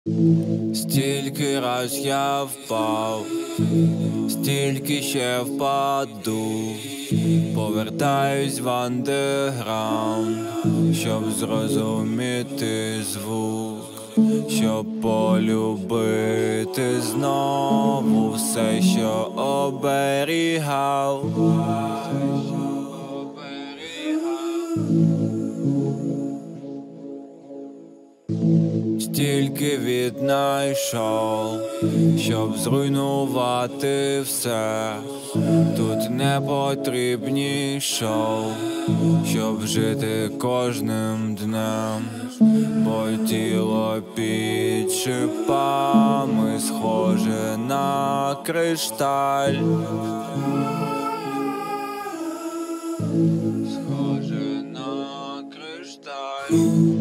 Стільки раз я впав, стільки ще впаду, повертаюсь в андеграунд, щоб зрозуміти звук, щоб полюбити знову все, що оберігав. Стільки віднайшов, щоб зруйнувати все. Тут не потрібні шоу, щоб жити кожним днем, бо тіло під шипами схоже на кришталь. Схоже на кришталь.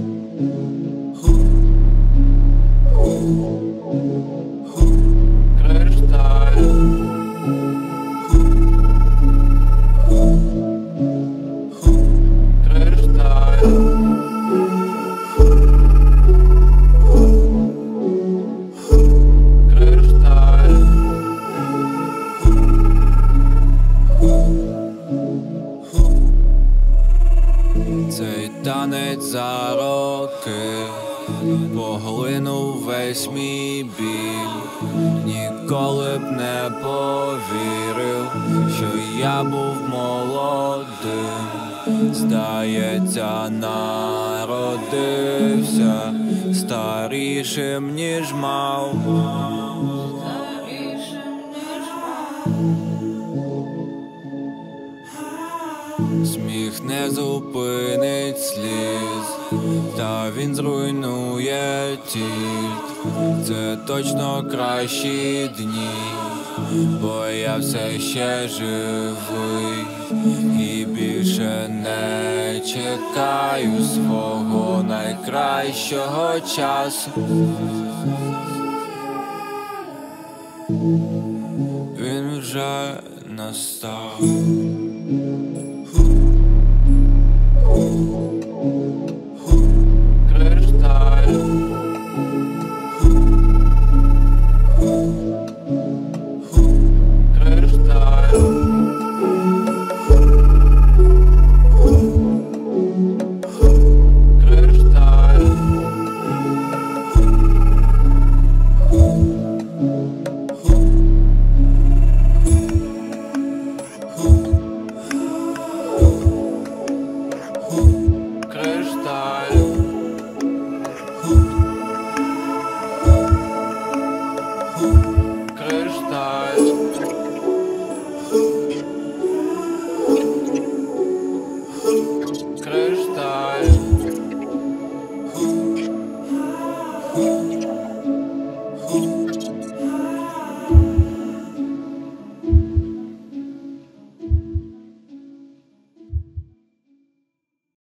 Цей танець за роки поглинув весь мій біль. Ніколи б не повірив, що я був молодим. Здається, народився старішим, ніж мав. Сміх не зупинить сліз, та він зруйнує тільт. Це точно кращі дні, бо я все ще живий і більше не чекаю свого найкращого часу. Він вже настав.